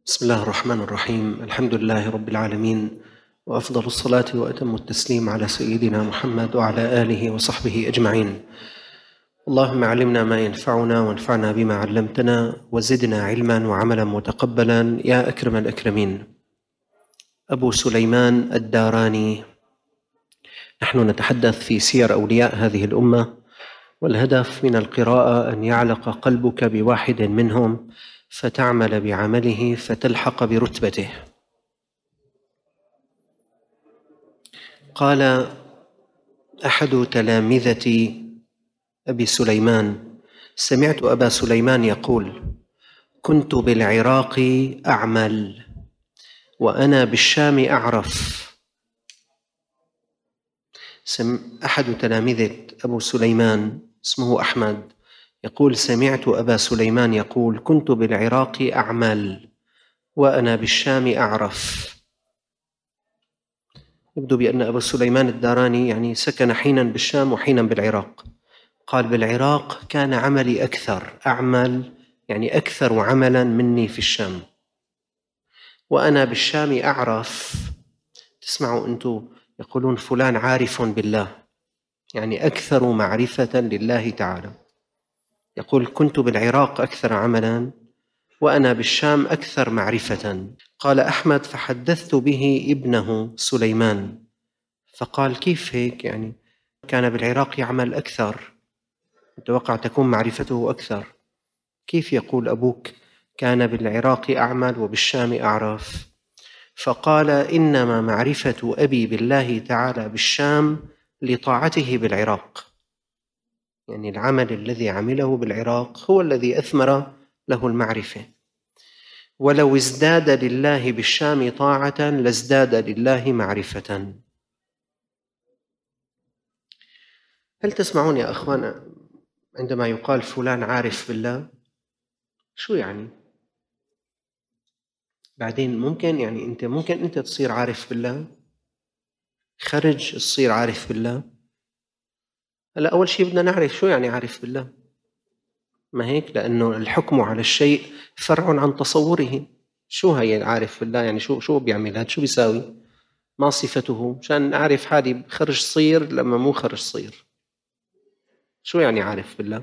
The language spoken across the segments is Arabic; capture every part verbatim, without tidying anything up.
بسم الله الرحمن الرحيم. الحمد لله رب العالمين، وأفضل الصلاة وأتم التسليم على سيدنا محمد وعلى آله وصحبه أجمعين. اللهم علمنا ما ينفعنا وانفعنا بما علمتنا وزدنا علما وعملا متقبلا يا أكرم الأكرمين. أبو سليمان الداراني. نحن نتحدث في سير أولياء هذه الأمة، والهدف من القراءة أن يعلق قلبك بواحد منهم فتعمل بعمله فتلحق برتبته. قال أحد تلامذة أبي سليمان: سمعت أبا سليمان يقول: كنت بالعراق أعمل وأنا بالشام أعرف. أحد تلامذة أبو سليمان اسمه أحمد يقول: سمعت أبا سليمان يقول: كنت بالعراق أعمل وأنا بالشام أعرف. يبدو بأن أبا سليمان الداراني يعني سكن حينا بالشام وحينا بالعراق. قال: بالعراق كان عملي أكثر، أعمل يعني أكثر عملا مني في الشام، وأنا بالشام أعرف. تسمعوا أنتم يقولون فلان عارف بالله، يعني أكثر معرفة لله تعالى. يقول: كنت بالعراق أكثر عملا وأنا بالشام أكثر معرفة. قال أحمد: فحدثت به ابنه سليمان، فقال: كيف هيك؟ يعني كان بالعراق يعمل أكثر، أتوقع تكون معرفته أكثر، كيف يقول أبوك كان بالعراق أعمل وبالشام أعرف؟ فقال: إنما معرفة أبي بالله تعالى بالشام لطاعته بالعراق، يعني العمل الذي عمله بالعراق هو الذي أثمر له المعرفة. ولو ازداد لله بالشام طاعة لازداد لله معرفة. هل تسمعون يا أخوان عندما يقال فلان عارف بالله؟ شو يعني؟ بعدين ممكن يعني أنت ممكن أنت تصير عارف بالله، خرج تصير عارف بالله. هلا أول شيء بدنا نعرف شو يعني عارف بالله، ما هيك؟ لأنه الحكم على الشيء فرع عن تصوره. شو هي عارف بالله؟ يعني شو شو بيعمل هذا؟ شو بيساوي؟ ما صفته؟ مشان أعرف حالي خرج صير لما مو خرج صير. شو يعني عارف بالله؟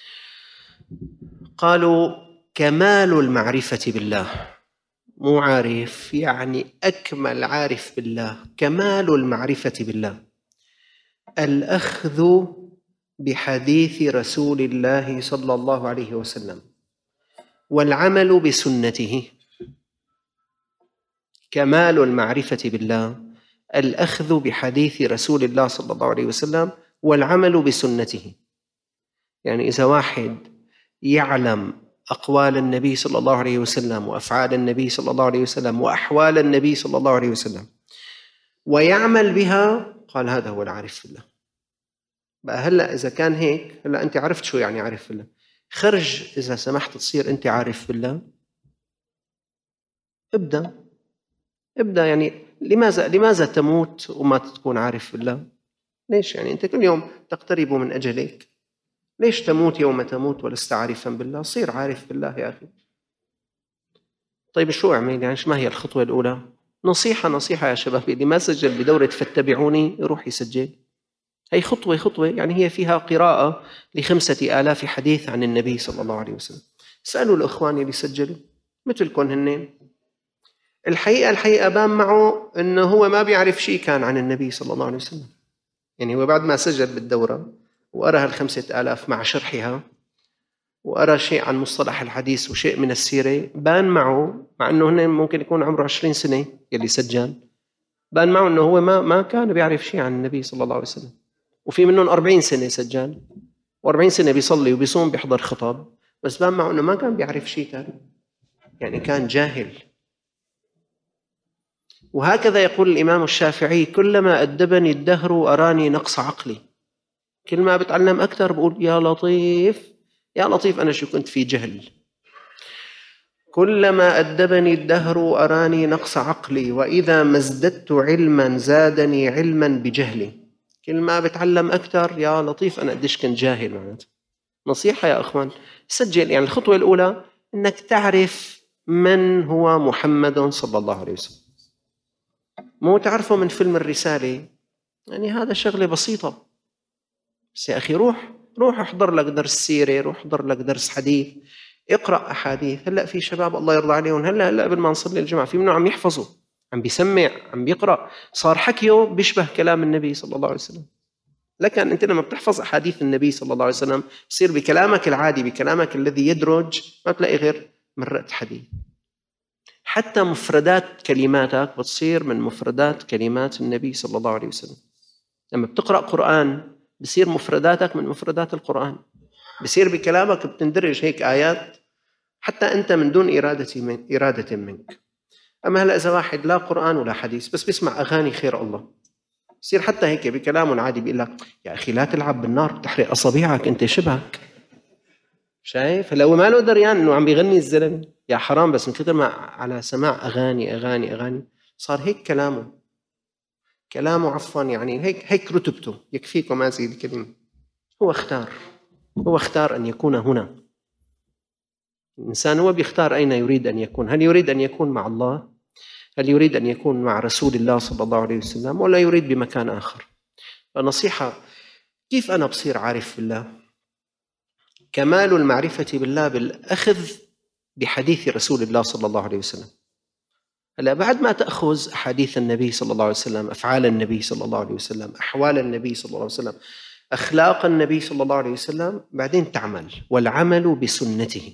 قالوا: كمال المعرفة بالله، مو عارف يعني أكمل عارف بالله، كمال المعرفة بالله الأخذ بحديث رسول الله صلى الله عليه وسلم والعمل بسنته. كمال المعرفة بالله الأخذ بحديث رسول الله صلى الله عليه وسلم والعمل بسنته. يعني إذا واحد يعلم أقوال النبي صلى الله عليه وسلم وأفعال النبي صلى الله عليه وسلم وأحوال النبي صلى الله عليه وسلم ويعمل بها، قال هذا هو العارف بالله. بقى هلأ إذا كان هيك، هلأ أنت عرفت شو يعني عارف بالله. خرج إذا سمحت تصير أنت عارف بالله، ابدأ ابدأ يعني لماذا لماذا تموت وما تكون عارف بالله؟ ليش؟ يعني أنت كل يوم تقترب من أجلك، ليش تموت يوم تموت ولست عارفا بالله؟ صير عارف بالله يا أخي. طيب شو أعمل يعني؟ ما هي الخطوة الأولى؟ نصيحة نصيحة يا شباب، اللي ما سجل بدورة فاتبعوني يروح يسجل. هي خطوة خطوة، يعني هي فيها قراءة لخمسة آلاف حديث عن النبي صلى الله عليه وسلم. اسألوا الأخوان اللي سجلوا مثلكم هنين. الحقيقة الحقيقة بان معه أنه هو ما بيعرف شيء كان عن النبي صلى الله عليه وسلم. يعني هو بعد ما سجل بالدورة وأرى هالخمسة آلاف مع شرحها وأرى شيء عن مصطلح الحديث وشيء من السيرة، بان معه، مع أنه هن ممكن يكون عمره عشرين سنة يلي سجل، بان معه أنه هو ما ما كان بيعرف شيء عن النبي صلى الله عليه وسلم. وفي منهم أربعين سنة سجل، وأربعين سنة بيصلي وبيصوم بيحضر خطب، بس بان معه أنه ما كان بيعرف شيء ثاني، يعني كان جاهل. وهكذا يقول الإمام الشافعي: كلما أدبني الدهر أراني نقص عقلي. كل ما بتعلم أكثر بقول يا لطيف يا لطيف أنا شو كنت في جهل. كلما أدبني الدهر أراني نقص عقلي، وإذا ما ازددت علما زادني علما بجهلي. كل ما بتعلم أكثر يا لطيف أنا قديش كنت جاهل. معناته نصيحة يا أخوان، سجل. يعني الخطوة الأولى إنك تعرف من هو محمد صلى الله عليه وسلم. مو تعرفوا من فيلم الرسالة، يعني هذا شغلة بسيطة، بس يا أخي روح روح احضر لك درس سيرة، روح احضر لك درس حديث، اقرأ أحاديث. هلأ في شباب الله يرضى عليهم هلأ هلأ قبل ما نصلي الجمعة في منهم عم يحفظوا، عم بيسمع، عم بيقرأ، صار حكيه بيشبه كلام النبي صلى الله عليه وسلم. لكن أنت لما بتحفظ أحاديث النبي صلى الله عليه وسلم بصير بكلامك العادي، بكلامك الذي يدرج، ما تلاقي غير مرة حديث. حتى مفردات كلماتك بتصير من مفردات كلمات النبي صلى الله عليه وسلم. لما بتقرأ قرآن بصير مفرداتك من مفردات القرآن، بصير بكلامك بتندرج هيك آيات حتى أنت من دون إرادة من إرادة منك. أما هلأ إذا واحد لا قرآن ولا حديث بس بيسمع أغاني خير الله، بصير حتى هيك بكلامه العادي بيقول لك يا أخي لا تلعب بالنار بتحرق أصابعك أنت شبهك. شايف؟ هلا هو ما له دريان إنه عم بيغني الزلمة، يا حرام، بس من كثر ما على سماع أغاني أغاني أغاني صار هيك كلامه كلامه عفوا يعني هيك هيك رتبته. يكفيكم هذه الكلمة. هو اختار هو اختار أن يكون هنا. الإنسان هو بيختار أين يريد أن يكون. هل يريد أن يكون مع الله؟ هل يريد أن يكون مع رسول الله صلى الله عليه وسلم؟ ولا يريد بمكان آخر؟ النصيحة: كيف أنا بصير عارف بالله؟ كمال المعرفة بالله بالأخذ بحديث رسول الله صلى الله عليه وسلم. هلا بعد ما تأخذ أحاديث النبي صلى الله عليه وسلم، أفعال النبي صلى الله عليه وسلم، أحوال النبي صلى الله عليه وسلم، أخلاق النبي صلى الله عليه وسلم، بعدين تعمل، والعمل بسنته.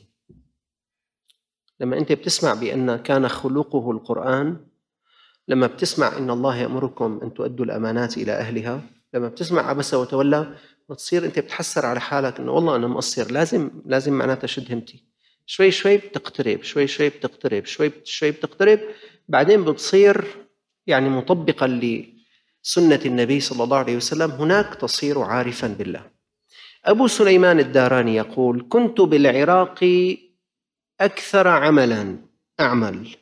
لما أنت بتسمع بأن كان خلقه القرآن، لما بتسمع إن الله يأمركم أن تؤدوا الأمانات إلى أهلها، لما بتسمع عبس وتولى، بتصير أنت بتحسر على حالك إنه والله أنا مقصر، لازم لازم معناتها شد همتي. شوي شوي بتقترب، شوي شوي بتقترب، شوي شوي بتقترب، بعدين بتصير يعني مطبقا لسنة النبي صلى الله عليه وسلم. هناك تصير عارفا بالله. أبو سليمان الداراني يقول: كنت بالعراق أكثر عملا أعمل،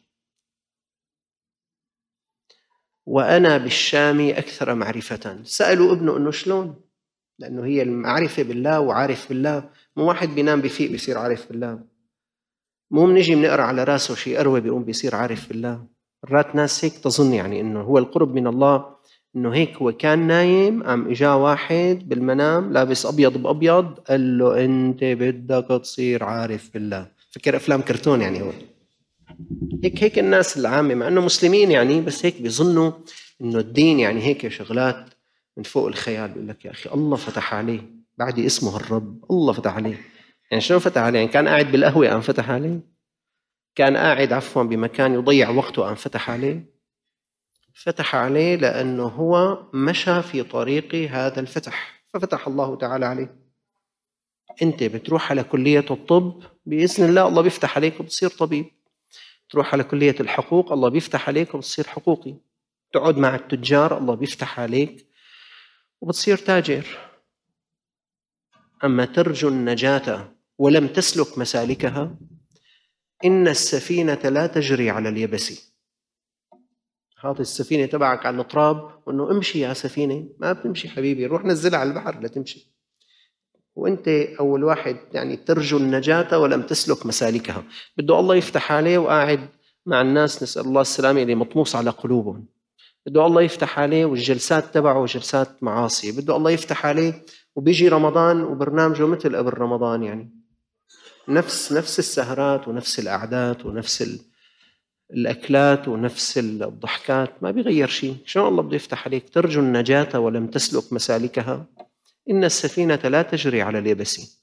وأنا بالشام أكثر معرفة. سألوا ابنه إنه شلون؟ لأنه هي المعرفة بالله وعارف بالله. مو واحد بينام بفيق بيصير عارف بالله، مو منجي بنقرأ على راسه شيء أروي بيقوم بيصير عارف بالله. مرات ناس هيك تظن يعني إنه هو القرب من الله إنه هيك هو كان نايم قام إجا واحد بالمنام لابس أبيض بأبيض قال له أنت بدك تصير عارف بالله. فكر أفلام كرتون يعني. هو هيك هيك الناس العامة مع إنه مسلمين يعني، بس هيك بيظنوا إنه الدين يعني هيك شغلات من فوق الخيال. بيقول لك يا أخي الله فتح عليه، بعدي اسمه الرب، الله فتح عليه. يعني شلون فتح عليه؟ يعني كان قاعد بالقهوة قام فتح عليه؟ كان قاعد عفوا بمكان يضيع وقته قام فتح عليه؟ فتح عليه لأنه هو مشى في طريق هذا الفتح، ففتح الله تعالى عليه. أنت بتروح على كلية الطب بإذن الله الله بيفتح عليك وبتصير طبيب. تروح على كلية الحقوق الله بيفتح عليك وبتصير حقوقي. تقعد مع التجار الله بيفتح عليك وبتصير تاجر. أما ترجو النجاة ولم تسلك مسالكها، إن السفينة لا تجري على اليبس. حاط السفينة تبعك على التراب وإنه امشي يا سفينة، ما بتمشي حبيبي، روح نزلها على البحر لتمشي. وانت اول واحد يعني ترجو النجاة ولم تسلك مسالكها. بده الله يفتح عليه وقاعد مع الناس، نسأل الله السلامة، اللي مطموس على قلوبهم. بده الله يفتح عليه والجلسات تبعه جلسات معاصي. بده الله يفتح عليه وبيجي رمضان وبرنامجه مثل قبل رمضان، يعني نفس نفس السهرات ونفس القعدات ونفس الأكلات ونفس الضحكات، ما بيغير شيء. شلون الله بده يفتح عليك؟ ترجو النجاة ولم تسلك مسالكها، إن السفينة لا تجري على اليبس.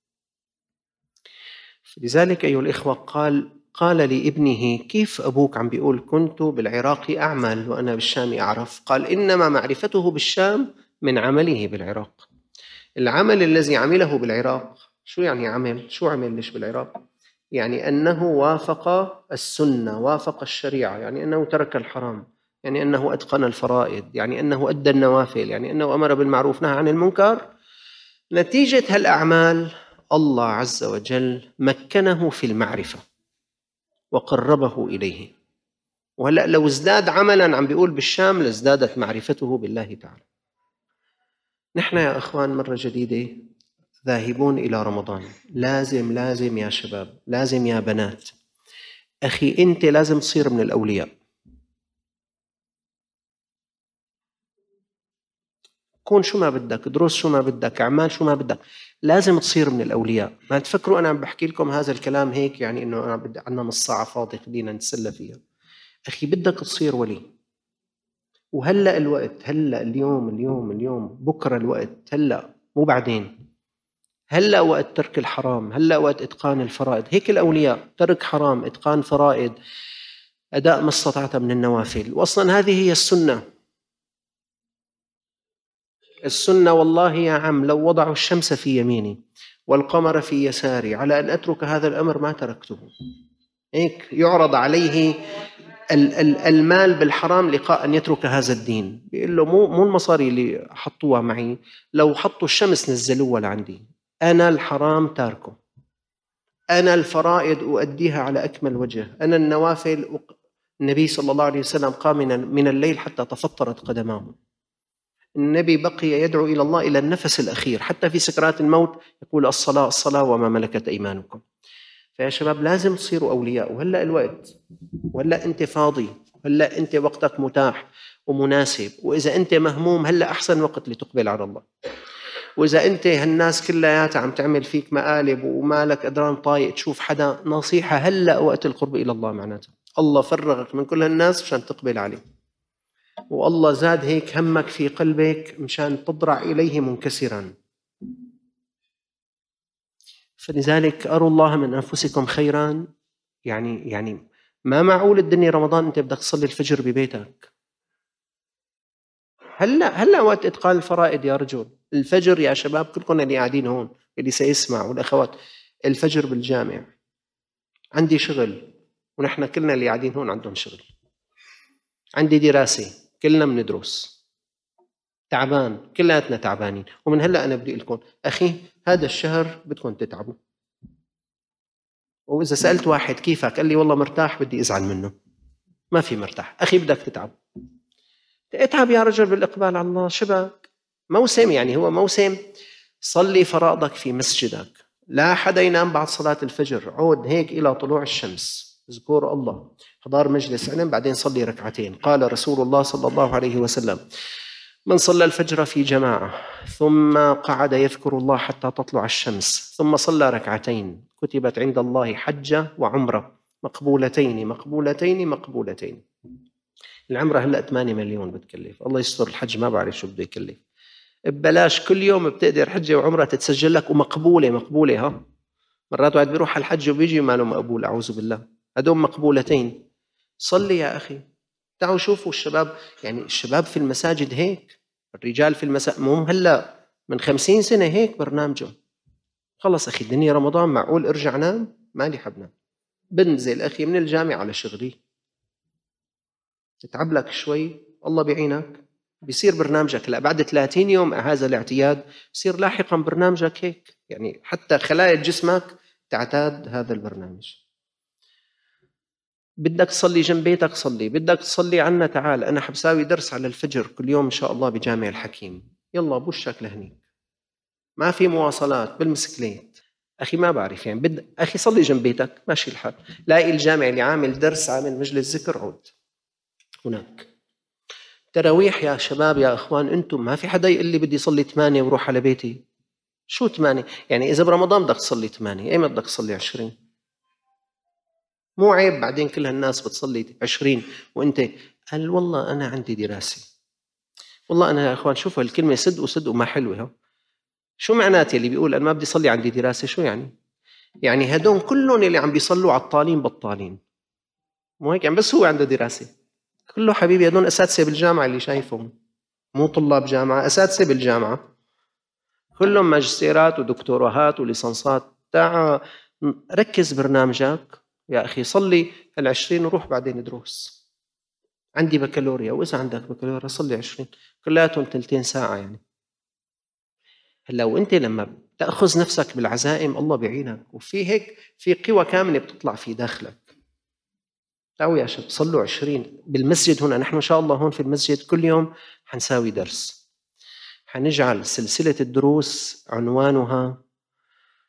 لذلك أيها الإخوة قال قال لابنه: كيف أبوك عم بيقول كنت بالعراق أعمل وأنا بالشام أعرف؟ قال: إنما معرفته بالشام من عمله بالعراق. العمل الذي عمله بالعراق، شو يعني عمل؟ شو عمل ليش بالعراق؟ يعني أنه وافق السنة، وافق الشريعة، يعني أنه ترك الحرام، يعني أنه أتقن الفرائض، يعني أنه أدى النوافل، يعني أنه أمر بالمعروف نهى عن المنكر. نتيجة هالأعمال الله عز وجل مكنه في المعرفة وقربه إليه. وهلأ لو ازداد عملا عم بيقول بالشام لازدادت معرفته بالله تعالى. نحن يا أخوان مرة جديدة ذاهبون إلى رمضان. لازم لازم يا شباب، لازم يا بنات، أخي أنت لازم تصير من الأولياء. كون شو ما بدك، دروس شو ما بدك، أعمال شو ما بدك، لازم تصير من الأولياء. ما تفكروا أنا عم بحكي لكم هذا الكلام هيك يعني إنه أنا بدي عنا نص ساعة فاضي خلينا نتسلى فيها. أخي بدك تصير ولي، وهلأ الوقت، هلأ اليوم اليوم اليوم بكرة الوقت، هلأ مو بعدين. هلأ وقت ترك الحرام، هلأ وقت إتقان الفرائض. هيك الأولياء، ترك حرام، إتقان فرائض، أداء ما استطعت من النوافل. وأصلا هذه هي السنة. السنة والله يا عم لو وضعوا الشمس في يميني والقمر في يساري على أن أترك هذا الأمر ما تركته. هيك يعرض عليه المال بالحرام لقاء أن يترك هذا الدين، بيقول له مو مو المصاري اللي حطوها معي، لو حطوا الشمس نزلوها لعندي. أنا الحرام تاركه، أنا الفرائض أؤديها على أكمل وجه، أنا النوافل أق... النبي صلى الله عليه وسلم قام من الليل حتى تفطرت قدماه. النبي بقي يدعو إلى الله إلى النفس الأخير، حتى في سكرات الموت يقول الصلاة الصلاة وما ملكت أيمانكم. فيا شباب لازم تصيروا أولياء، وهلأ الوقت، وهلأ أنت فاضي، وهلأ أنت وقتك متاح ومناسب. وإذا أنت مهموم هلأ أحسن وقت لتقبل على الله. وإذا أنت هالناس كلياتها عم تعمل فيك مقالب ومالك قدران طايق تشوف حدا، نصيحة هلأ وقت القرب إلى الله معناته. الله فرغك من كل هالناس مشان تقبل عليه، والله زاد هيك همك في قلبك مشان تضرع إليه منكسرا. فلذلك أروا الله من أنفسكم خيرا. يعني يعني ما معقول الدنيا رمضان أنت بدك تصلي الفجر ببيتك. هلا هلا وقت إتقان الفرائض يا رجل. الفجر يا شباب كلكم اللي قاعدين هون اللي سيسمع والأخوات، الفجر بالجامع. عندي شغل ونحن كلنا اللي قاعدين هون عندهم شغل. عندي دراسة كلنا بندرس. تعبان كلاتنا تعبانين. ومن هلا أنا بدي لكم أخي هذا الشهر بدكم تتعبوا. وإذا سألت واحد كيفك قال لي والله مرتاح بدي أزعل منه. ما في مرتاح أخي، بدك تتعب. اتعب يا رجل بالإقبال على الله. شبك موسم، يعني هو موسم. صلي فرائضك في مسجدك، لا حدا ينام بعد صلاة الفجر. عود هيك إلى طلوع الشمس، اذكر الله، حضار مجلس علم، بعدين صلي ركعتين. قال رسول الله صلى الله عليه وسلم من صلى الفجر في جماعة ثم قعد يذكر الله حتى تطلع الشمس ثم صلى ركعتين كتبت عند الله حجة وعمرة مقبولتين مقبولتين مقبولتين. العمرة هلأ ثمانية مليون بتكلف، الله يستر. الحج ما بعرف شو بده يكلف. ببلاش كل يوم بتقدر حجة وعمرة تتسجل لك ومقبولة مقبولة. ها مرات واحد بيروح على الحج وبيجي ما له مقبول، أعوذ بالله. هدول مقبولتين. صلي يا أخي. تعالوا شوفوا الشباب، يعني الشباب في المساجد هيك، الرجال في المساجد مو هلا من خمسين سنة هيك برنامجه. خلص أخي الدنيا رمضان، معقول ارجع نام؟ مالي حبنا. بنزل أخي من الجامع على شغلي، تتعب لك شوي الله بيعينك، بيصير برنامجك. لا بعد ثلاثين يوم هذا الاعتياد بصير لاحقا برنامجك هيك، يعني حتى خلايا جسمك تعتاد هذا البرنامج. بدك تصلي جنب بيتك صلي، بدك تصلي عنا تعال. أنا حبساوي درس على الفجر كل يوم إن شاء الله بجامع الحكيم، يلا بوشك لهنيك. ما في مواصلات بالمسكليت أخي، ما بعرف يعني بد... أخي صلي جنب بيتك ماشي الحال. لاقي الجامع اللي عامل درس عامل مجلس ذكر، عود هناك. تراويح يا شباب يا أخوان، أنتم ما في حدا يقول لي بدي صلي ثمانية وروح على بيتي. شو ثمانية؟ يعني إذا برمضان بدك تصلي ثمانية، أيمتى بدك تصلي عشرين؟ مو عيب بعدين كل هالناس بتصلي عشرين وأنت قال والله أنا عندي دراسة. والله أنا يا أخوان شوفوا الكلمة صدق وصدق وما حلوة. ها شو معناتها اللي بيقول أنا ما بدي صلي عندي دراسة؟ شو يعني؟ يعني هدول كلهم اللي عم بيصلوا عطالين بطالين، مو هيك يعني؟ بس هو عنده دراسة كله حبيبي. هدول أساتذة بالجامعة اللي شايفهم، مو طلاب جامعة، أساتذة بالجامعة كلهم ماجستيرات ودكتوراهات وليسانسات. تعا ركز برنامجك يا أخي، صلي العشرين وروح بعدين دروس. عندي بكالوريا، وإذا عندك بكالوريا صلي عشرين، كلاتهم ثلثين ساعة يعني. هلا وانت لما تأخذ نفسك بالعزائم الله بيعينك، وفي هيك في قوى كاملة بتطلع في داخلك. تعالوا يا شباب صلوا عشرين بالمسجد هنا. نحن إن شاء الله هون في المسجد كل يوم حنساوي درس، حنجعل سلسلة الدروس عنوانها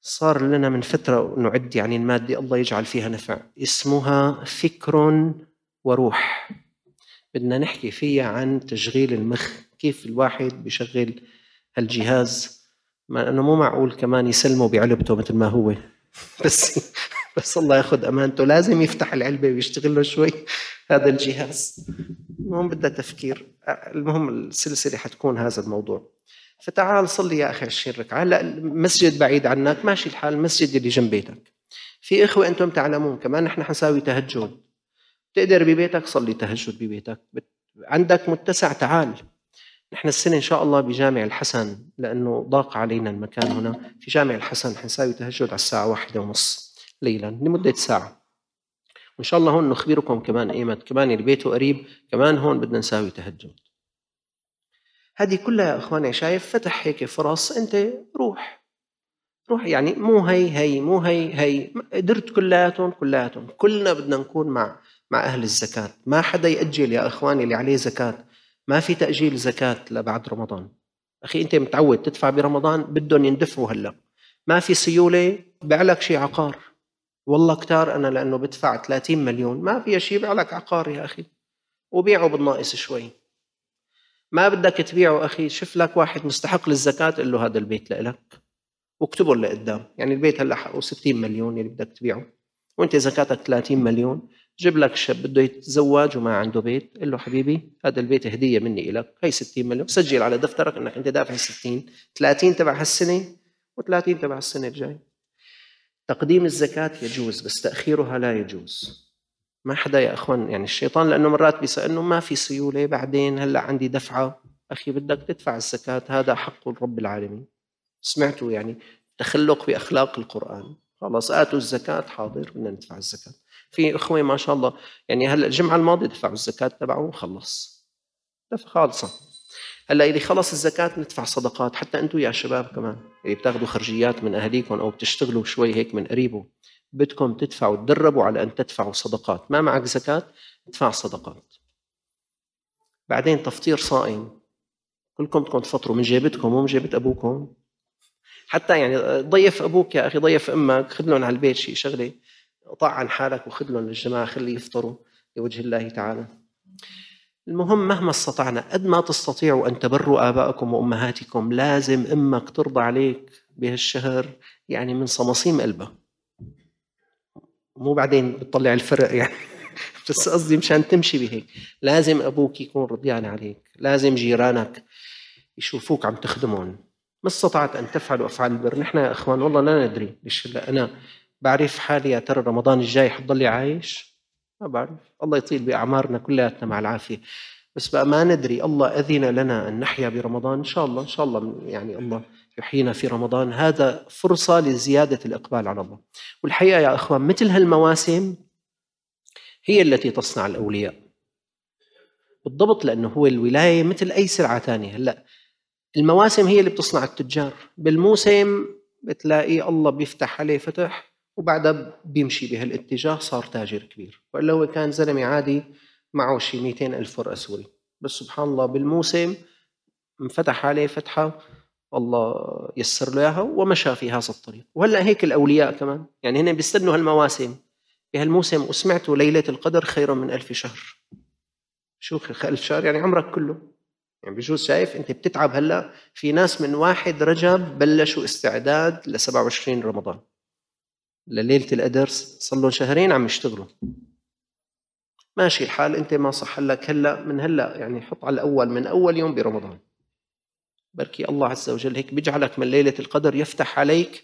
صار لنا من فترة نعد يعني المادة الله يجعل فيها نفع، اسمها فكر وروح. بدنا نحكي فيها عن تشغيل المخ، كيف الواحد بيشغل هالجهاز، ما أنه مو معقول كمان يسلمه بعلبته مثل ما هو بس بس الله ياخذ أمانته، لازم يفتح العلبة ويشتغل له شوي هذا الجهاز. المهم بدها تفكير. المهم السلسلة حتكون هذا الموضوع. فتعال صلي يا أخي عشرين ركعة. هلا المسجد بعيد عنك ماشي الحال، المسجد اللي جنب بيتك. في إخوة أنتم تعلمون كمان نحن حنساوي تهجد، تقدر ببيتك صلي تهجد ببيتك، عندك متسع تعال. نحن السنة إن شاء الله بجامع الحسن، لأنه ضاق علينا المكان هنا، في جامع الحسن حنساوي تهجد على الساعة واحدة ونص ليلا لمدة ساعة، وإن شاء الله هون نخبركم كمان إيمت كمان اللي بيته قريب كمان هون بدنا نساوي تهجد. هذه كلها يا أخواني شايف فتح هيك فرص، أنت روح روح يعني مو هي هي مو هي هي قدرت كلاتهم كلاتهم كلنا بدنا نكون مع مع أهل الزكاة. ما حدا يأجل يا أخواني اللي عليه زكاة، ما في تأجيل زكاة لبعد رمضان. أخي أنت متعود تدفع برمضان بدهم يندفعوا هلأ، ما في سيولة بعلك شي عقار. والله كتار أنا لأنه بدفع ثلاثين مليون ما في شي بعلك عقار يا أخي، وبيعه بالناقص شوي. ما بدك تبيعه أخي، شوف لك واحد مستحق للزكاة قل له هذا البيت لإلك واكتبه لقدام. يعني البيت هلا حقه ستين مليون اللي بدك تبيعه وانت زكاتك ثلاثين مليون، جيب لك شاب بده يتزوج وما عنده بيت قل له حبيبي هذا البيت هديه مني لك، هي ستين مليون، سجل على دفترك انك انت دافع ستين، ثلاثين تبع هالسنه و30 تبع السنه الجاي. تقديم الزكاه يجوز بس تاخيرها لا يجوز. ما حدا يا اخوان يعني الشيطان لانه مرات بيسأل ما في سيوله بعدين هلا عندي دفعه. اخي بدك تدفع الزكاه، هذا حق رب العالمين. سمعتوا يعني تخلق بأخلاق القرآن، خلاص آتوا الزكاة حاضر بدنا ندفع الزكاة. في إخوة ما شاء الله يعني هلا الجمعة الماضية دفعوا الزكاة تبعه خلص دفع خالصة. هلا اللي خلص الزكاة ندفع صدقات، حتى أنتم يا شباب كمان اللي بتاخذوا خرجيات من أهليكم أو بتشتغلوا شوي هيك من قريبه بدكم تدفعوا تدربوا على أن تدفعوا صدقات. ما معك زكاة ادفع صدقات. بعدين تفطير صائم، كلكم بدكم تفطروا من جيبتكم مو من جيبة أبوكم. حتى يعني ضيف أبوك يا أخي ضيف أمك، خذ لهم على البيت شيء شغلة، طع عن حالك وخذ لهم للجماعة خلي يفطروا لوجه الله تعالى. المهم مهما استطعنا قد ما تستطيعوا أن تبروا آباءكم وأمهاتكم. لازم أمك ترضى عليك بهالشهر يعني من صمصيم قلبها، مو بعدين بتطلع الفرق يعني بس قصدي مشان تمشي بهيك لازم أبوك يكون رضيان عليك، لازم جيرانك يشوفوك عم تخدمهم. ما استطعت أن تفعلوا أفعال البر. نحن يا أخوان والله لا ندري ليش هلا أنا بعرف حالي يا ترى رمضان الجاي حضلي عايش، ما بعرف. الله يطيل بأعمارنا كلياتنا مع العافية، بس بقى ما ندري. الله أذن لنا أن نحيا برمضان إن شاء الله إن شاء الله يعني الله يحيينا في رمضان. هذا فرصة لزيادة الإقبال على الله. والحقيقة يا أخوان مثل هالمواسم هي التي تصنع الأولياء بالضبط، لأنه هو الولاية مثل أي سلعة ثانية. هلأ المواسم هي اللي بتصنع التجار. بالموسم بتلاقي الله بيفتح عليه فتح وبعدها بيمشي بهالاتجاه صار تاجر كبير، وإلا هو كان زلمة عادي معه شي مئتين ألف ورقة سوري، بس سبحان الله بالموسم انفتح عليه فتحة الله يسر له إياها ومشى في هذا الطريق. وهلأ هيك الأولياء كمان يعني هنا بيستنوا هالمواسم. بهالموسم وسمعتوا ليلة القدر خير من ألف شهر. شو ألف شهر يعني عمرك كله. يعني بجوز شايف أنت بتتعب هلأ، في ناس من واحد رجب بلشوا استعداد لسبعة وعشرين رمضان لليلة القدر، صار لهم شهرين عم يشتغلوا. ماشي الحال أنت ما صح لك هلأ من هلأ يعني حط على الأول من أول يوم برمضان، بركي الله عز وجل هيك بيجعلك من ليلة القدر يفتح عليك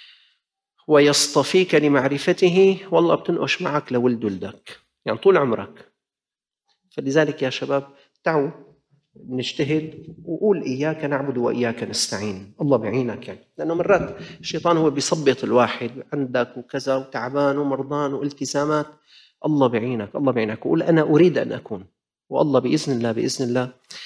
ويصطفيك لمعرفته، والله بتنقش معك لولد ولدك يعني طول عمرك. فلذلك يا شباب تعوا نجتهد وقول إياك نعبد وإياك نستعين، الله بعينك يعني. لأنه مرات الشيطان هو بيصبط الواحد عندك وكذا وتعبان ومرضان والتزامات، الله بعينك الله بعينك، وقول أنا أريد أن أكون، والله بإذن الله بإذن الله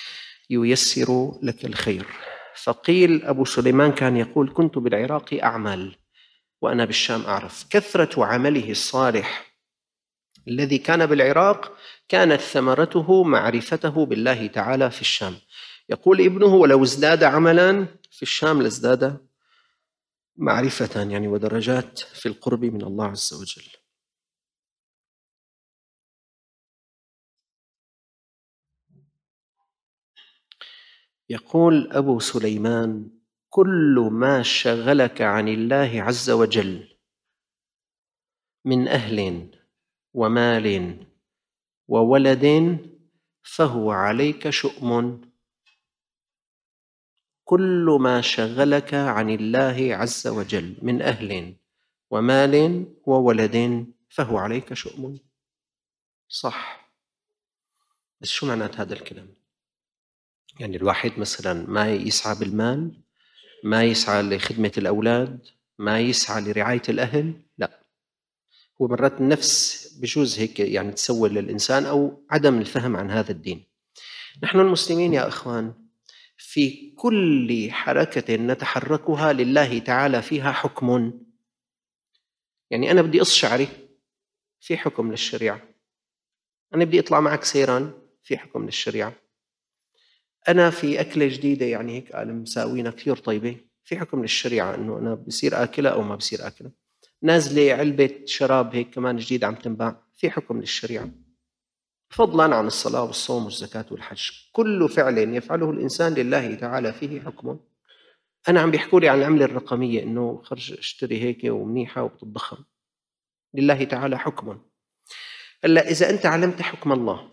ييسر لك الخير. فقيل أبو سليمان كان يقول كنت بالعراق أعمل وأنا بالشام أعرف. كثرة عمله الصالح الذي كان بالعراق كانت ثمرته معرفته بالله تعالى في الشام. يقول ابنه ولو ازداد عملا في الشام لازداد معرفة يعني ودرجات في القرب من الله عز وجل. يقول أبو سليمان: كل ما شغلك عن الله عز وجل من أهل ومال وولد فهو عليك شؤم. كل ما شغلك عن الله عز وجل من أهل ومال وولد فهو عليك شؤم. صح، بس شو معنات هذا الكلام؟ يعني الواحد مثلا ما يسعى بالمال، ما يسعى لخدمة الأولاد، ما يسعى لرعاية الأهل؟ لا، هو مرات النفس بجوز هيك يعني تسول للإنسان أو عدم الفهم عن هذا الدين. نحن المسلمين يا أخوان في كل حركة نتحركها لله تعالى فيها حكم. يعني أنا بدي أقص شعري، في حكم للشريعة. أنا بدي أطلع معك سيران، في حكم للشريعة. أنا في أكلة جديدة يعني هيك قال مساوينا كثير طيبة، في حكم للشريعة إنه أنا بصير آكلها أو ما بصير آكلها. نازلة علبة شراب هيك كمان جديد عم تنباع، في حكم للشريعة. فضلا عن الصلاة والصوم والزكاة والحج، كل فعل يفعله الإنسان لله تعالى فيه حكم. أنا عم بيحكوا لي عن العملة الرقمية إنه خرج اشتري هيك ومنيحة وبتضخم، لله تعالى حكم. هلا إذا أنت علمت حكم الله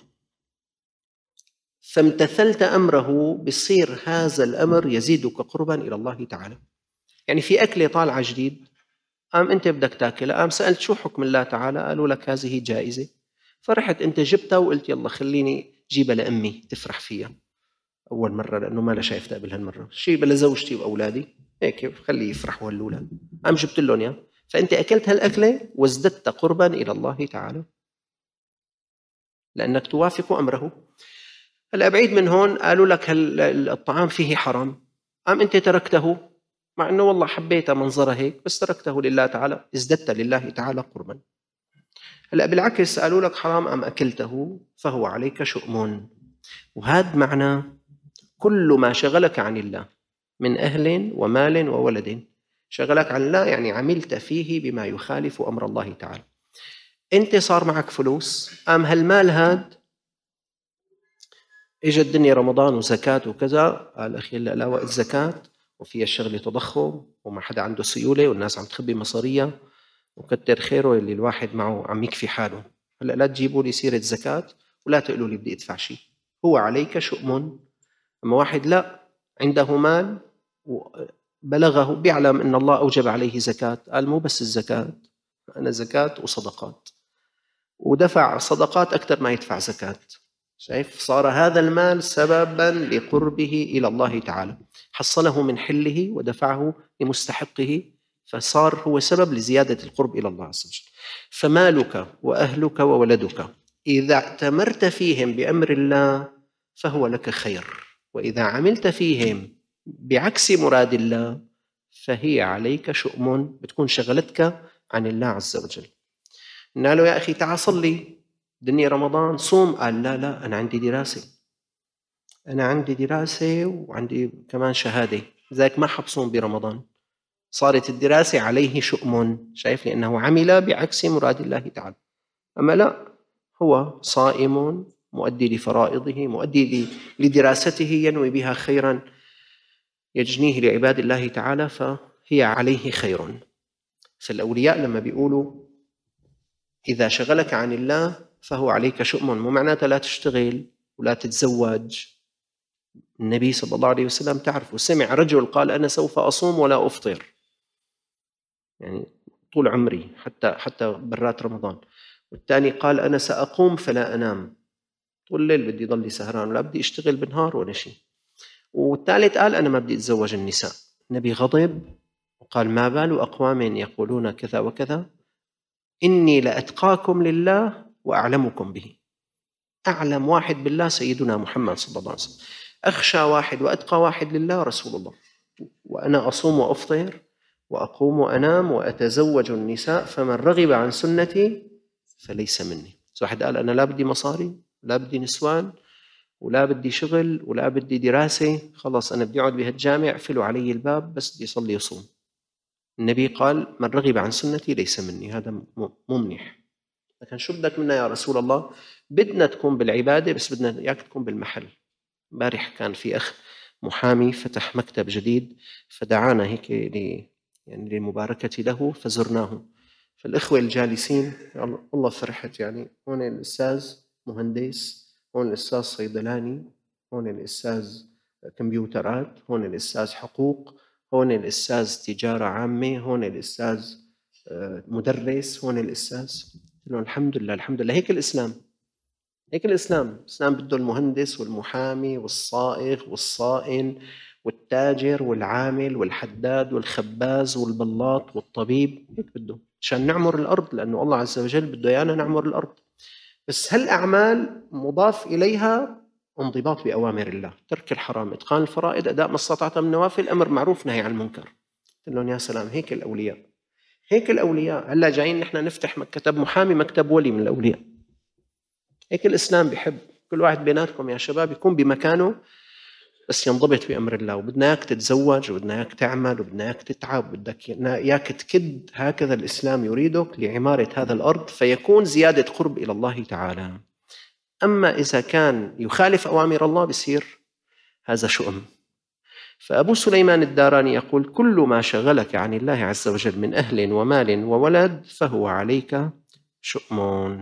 فامتثلت أمره، بصير هذا الأمر يزيدك قربا إلى الله تعالى. يعني في أكلة طالعة جديد، قام أنت بدك تاكلها، قام سألت شو حكم الله تعالى، قالوا لك هذه جائزة، فرحت أنت جبتها وقلت يلا خليني جيبها لأمي تفرح فيها أول مرة لأنه ما لا شايفتها قبل هالمرة، جيبها لزوجتي وأولادي هيك خليه يفرحوا هالأولاد، قام جبت لهم إياها، فأنت أكلت هالأكلة وازددت قربا إلى الله تعالى لأنك توافق أمره. هلا بعيد من هون قالوا لك الطعام فيه حرام، قام أنت تركته مع أنه والله حبيته منظره هيك، بس تركته لله تعالى، ازددت لله تعالى قربا. هلا بالعكس قالوا لك حرام، قام أكلته، فهو عليك شؤم. وهذا معنى كل ما شغلك عن الله من أهل ومال وولد، شغلك عن الله يعني عملت فيه بما يخالف أمر الله تعالى. أنت صار معك فلوس، قام هالمال هاد إجا الدنيا رمضان وزكاة وكذا، قال أخي لا لا، وقت زكاة وفيها الشغلة تضخم وما حدا عنده سيولة والناس عم تخبي مصارية، وكتر خيره اللي الواحد معه عم يكفي حاله. هلا لا تجيبوا لي سيرة زكاة ولا تقولوا لي بدي أدفع شيء، هو عليك شؤم. أما واحد لا عنده مال وبلغه بيعلم أن الله أوجب عليه زكاة، قال مو بس الزكاة، أنا زكاة وصدقات، ودفع صدقات أكثر ما يدفع زكاة. شايف؟ صار هذا المال سببا لقربه إلى الله تعالى، حصله من حله ودفعه لمستحقه، فصار هو سبب لزيادة القرب إلى الله عز وجل. فمالك وأهلك وولدك إذا اعتمرت فيهم بأمر الله فهو لك خير، وإذا عملت فيهم بعكس مراد الله فهي عليك شؤم، بتكون شغلتك عن الله عز وجل. قلنا له يا أخي تعال صلي دنيا رمضان صوم، قال لا لا أنا عندي دراسة، أنا عندي دراسة وعندي كمان شهادة، ذاك ما حبصوم برمضان. صارت الدراسة عليه شؤم، شايف؟ لأنه عمل بعكس مراد الله تعالى. أما لا، هو صائم مؤدي لفرائضه، مؤدي لدراسته، ينوي بها خيرا يجنيه لعباد الله تعالى، فهي عليه خير. فالأولياء لما بيقولوا إذا شغلك عن الله فهو عليك شؤم، مو معناتها لا تشتغل ولا تتزوج. النبي صلى الله عليه وسلم تعرفوا سمع رجل قال أنا سوف أصوم ولا أفطر، يعني طول عمري حتى حتى برات رمضان. والثاني قال أنا سأقوم فلا أنام، طول الليل بدي ضلي سهران ولا بدي أشتغل بالنهار ولا شيء. والثالث قال أنا ما بدي أتزوج النساء. النبي غضب وقال ما بال أقوام يقولون كذا وكذا، إني لأتقاكم لله وأعلمكم به. أعلم واحد بالله سيدنا محمد صلى الله عليه وسلم، أخشى واحد وأتقى واحد لله رسول الله. وأنا أصوم وأفطر وأقوم وأنام وأتزوج النساء، فمن رغب عن سنتي فليس مني. واحد قال أنا لا بدي مصاري لا بدي نسوان ولا بدي شغل ولا بدي دراسة، خلاص أنا بدي أقعد بهالجامع، اقفلوا علي الباب، بس بدي أصلي وصوم. النبي قال من رغب عن سنتي ليس مني، هذا مو منيح. لكن شو بدك منا يا رسول الله؟ بدنا تكون بالعبادة بس بدنا إياك تكون بالمحل. امبارح كان في أخ محامي فتح مكتب جديد فدعانا هيك ل يعني للمباركة له فزرناه. فالإخوة الجالسين والله فرحت، يعني هون الأستاذ مهندس، هون الأستاذ صيدلاني، هون الأستاذ كمبيوترات، هون الأستاذ حقوق، هون الأستاذ تجارة عامة، هون الأستاذ مدرس، هون الأستاذ. قلت له الحمد لله الحمد لله، هيك الإسلام، هيك الإسلام. الإسلام بده المهندس والمحامي والصائغ والصائن والتاجر والعامل والحداد والخباز والبلاط والطبيب، هيك بده عشان نعمر الأرض، لأنه الله عز وجل بده إيانا نعمر الأرض. بس هالأعمال مضاف إليها انضباط بأوامر الله، ترك الحرام، إتقان الفرائض، أداء ما استطعت من النوافل، أمر معروف نهي عن المنكر. قلت لهم يا سلام، هيك الأولياء، هيك الأولياء. هلا جايين نحن نفتح مكتب محامي، مكتب ولي من الأولياء. هيك الإسلام بيحب كل واحد بيناتكم يا شباب يكون بمكانه بس ينضبط بأمر الله. وبدنا إياك تتزوج، وبدنا إياك تعمل، وبدنا إياك تتعب، وبدك إياك تكد. هكذا الإسلام يريدك لعمارة هذا الأرض فيكون زيادة قرب إلى الله تعالى. أما إذا كان يخالف أوامر الله بصير هذا شؤم. فأبو سليمان الداراني يقول كل ما شغلك عن الله عز وجل من أهل ومال وولد فهو عليك شؤم.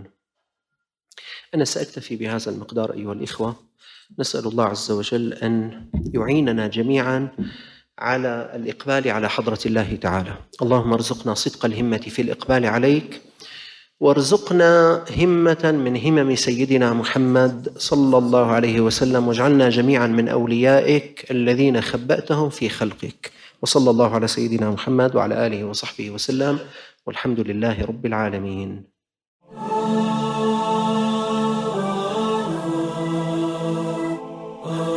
أنا سأكتفي بهذا المقدار أيها الإخوة. نسأل الله عز وجل أن يعيننا جميعا على الإقبال على حضرة الله تعالى. اللهم ارزقنا صدق الهمة في الإقبال عليك، وارزقنا همة من همم سيدنا محمد صلى الله عليه وسلم، واجعلنا جميعا من أوليائك الذين خبأتهم في خلقك. وصلى الله على سيدنا محمد وعلى آله وصحبه وسلم، والحمد لله رب العالمين. Oh